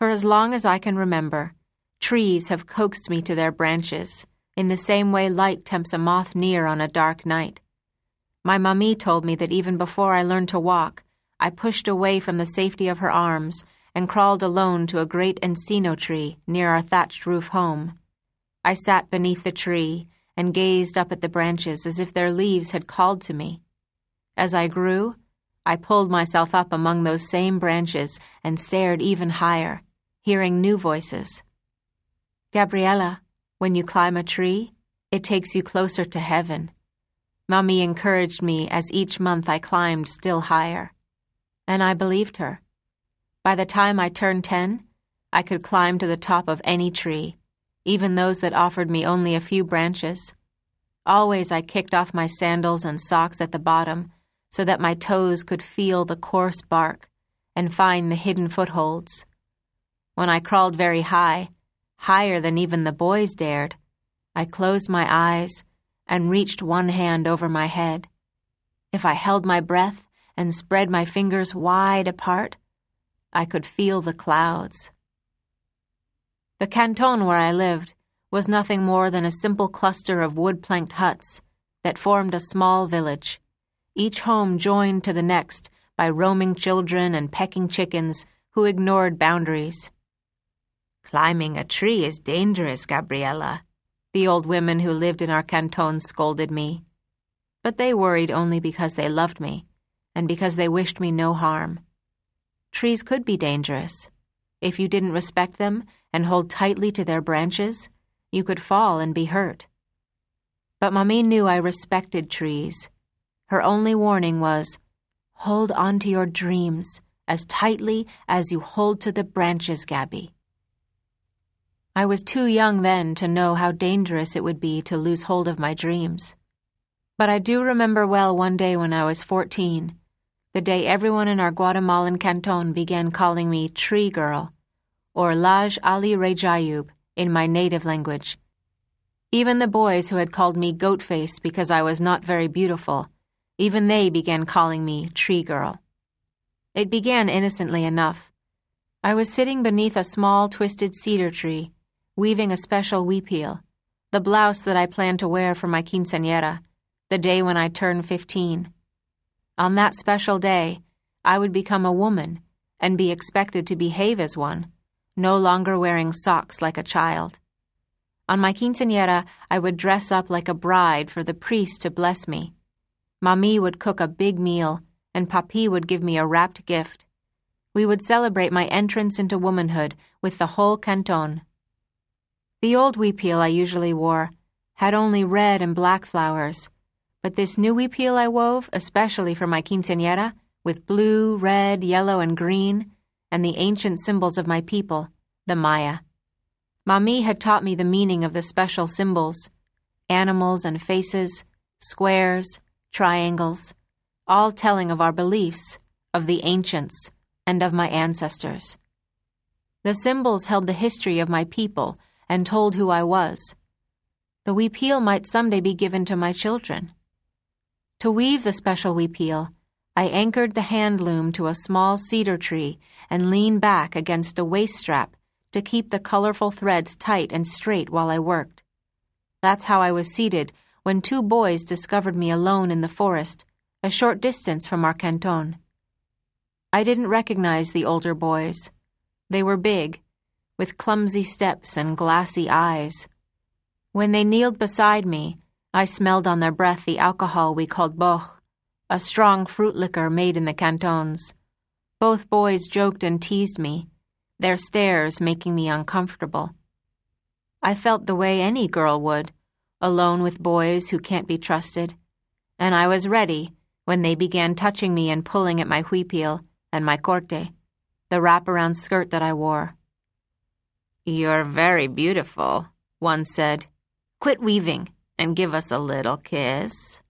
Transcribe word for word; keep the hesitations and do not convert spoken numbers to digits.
For as long as I can remember, trees have coaxed me to their branches, in the same way light tempts a moth near on a dark night. My mamie told me that even before I learned to walk, I pushed away from the safety of her arms and crawled alone to a great encino tree near our thatched roof home. I sat beneath the tree and gazed up at the branches as if their leaves had called to me. As I grew, I pulled myself up among those same branches and stared even higher, hearing new voices. Gabriella, when you climb a tree, it takes you closer to heaven. Mommy encouraged me as each month I climbed still higher. And I believed her. By the time I turned ten, I could climb to the top of any tree, even those that offered me only a few branches. Always I kicked off my sandals and socks at the bottom so that my toes could feel the coarse bark and find the hidden footholds. When I crawled very high, higher than even the boys dared, I closed my eyes and reached one hand over my head. If I held my breath and spread my fingers wide apart, I could feel the clouds. The canton where I lived was nothing more than a simple cluster of wood-planked huts that formed a small village, each home joined to the next by roaming children and pecking chickens who ignored boundaries. "Climbing a tree is dangerous, Gabriella," the old women who lived in our canton scolded me. But they worried only because they loved me and because they wished me no harm. Trees could be dangerous. If you didn't respect them and hold tightly to their branches, you could fall and be hurt. But Mommy knew I respected trees. Her only warning was, hold on to your dreams as tightly as you hold to the branches, Gabby. I was too young then to know how dangerous it would be to lose hold of my dreams. But I do remember well one day when I was fourteen, the day everyone in our Guatemalan canton began calling me Tree Girl, or Laj Ali Rejayub in my native language. Even the boys who had called me Goat Face because I was not very beautiful, even they began calling me Tree Girl. It began innocently enough. I was sitting beneath a small twisted cedar tree, weaving a special huipil, the blouse that I planned to wear for my quinceañera, the day when I turned fifteen. On that special day, I would become a woman and be expected to behave as one, no longer wearing socks like a child. On my quinceañera, I would dress up like a bride for the priest to bless me. Mommy would cook a big meal, and Papi would give me a wrapped gift. We would celebrate my entrance into womanhood with the whole canton. The old huipil I usually wore had only red and black flowers, but this new huipil I wove, especially for my quinceañera, with blue, red, yellow, and green, and the ancient symbols of my people, the Maya. Mommy had taught me the meaning of the special symbols, animals and faces, squares, triangles, all telling of our beliefs, of the ancients, and of my ancestors. The symbols held the history of my people and told who I was. The huipil might someday be given to my children. To weave the special huipil, I anchored the hand loom to a small cedar tree and leaned back against a waist strap to keep the colorful threads tight and straight while I worked. That's how I was seated when two boys discovered me alone in the forest, a short distance from our canton. I didn't recognize the older boys. They were big, with clumsy steps and glassy eyes. When they kneeled beside me, I smelled on their breath the alcohol we called boch, a strong fruit liquor made in the cantons. Both boys joked and teased me, their stares making me uncomfortable. I felt the way any girl would, alone with boys who can't be trusted, and I was ready when they began touching me and pulling at my huipil and my corte, the wraparound skirt that I wore. "You're very beautiful," one said. "Quit weaving and give us a little kiss."